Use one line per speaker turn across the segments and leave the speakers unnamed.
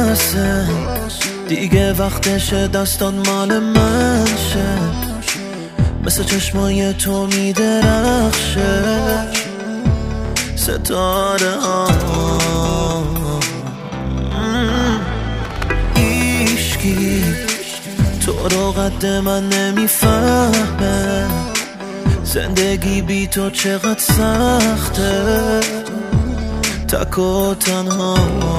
بسه دیگه وقتشه دستان مال من شه، مثل چشمای تو میدرخشه ستاره ها. ایشکی تو رو قد من نمیفهمه، زندگی بی تو چقدر سخته، تک و تنها.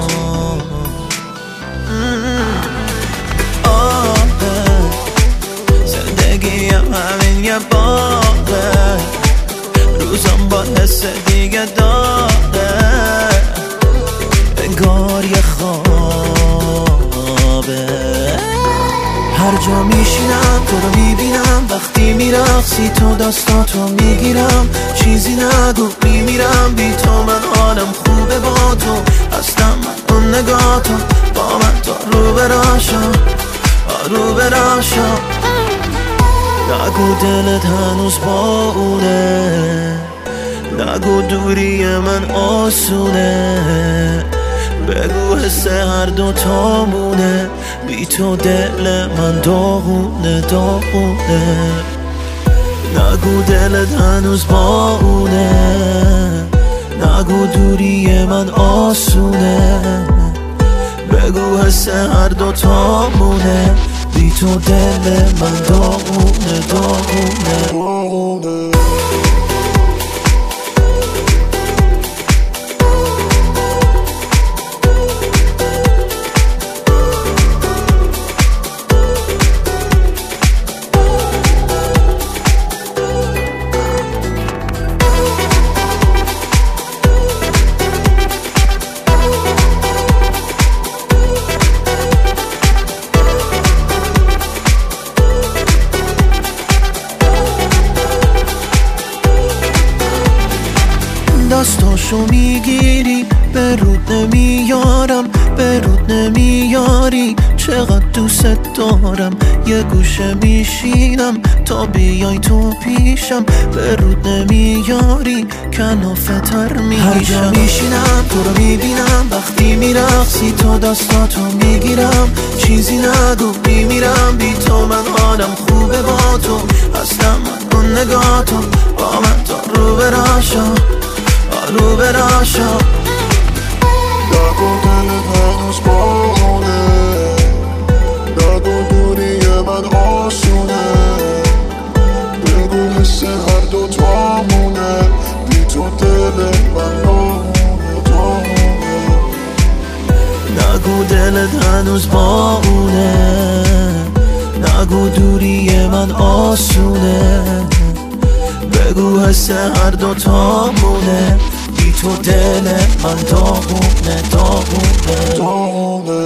زندگی همین یه باغه، روزم با حس دیگه داغه، انگار یه خوابه. هر جا میشینم تو رو میبینم، وقتی میرقصی تو دستاتو میگیرم، چیزی نگو میمیرم بی تو، من حالم خوبه با تو، هستم من اون نگاه تو، با من تو رو براشا رو براشا. نگو دلت هنوز با اونه، نگو دوری من آسونه، بگو حس هر دوتامونه، بی تو دل من داغونه داغونه. نگو دلت هنوز با اونه، نگو دوری من آسونه، بگو حس هر دوتامونه، بی تو دل من داغونه داغونه. دستاشو میگیری به رود نمیارم، به رود نمیاری، چقدر دوست دارم، یه گوشه میشینم تا بیای تو پیشم، به رود نمیاری کنافه تر میشم. هر جا میشینم تو رو میبینم، وقتی میرقصی تو دستاتو میگیرم، چیزی نگو میمیرم بی تو، من حالم خوبه با تو، هستم من اون نگاه تو، با من تو رو براشا رو براشا.
نگو دلت هنوز باونه، نگو دوری من آسونه، بگو حس هر دوتامونه، بی تو دل من داغونه داغونه.
نگو دلت هنوز با اونه، نگو دوری من آسونه، بگو حس هر دوتامونه، بی تو دل من داغونه داغونه.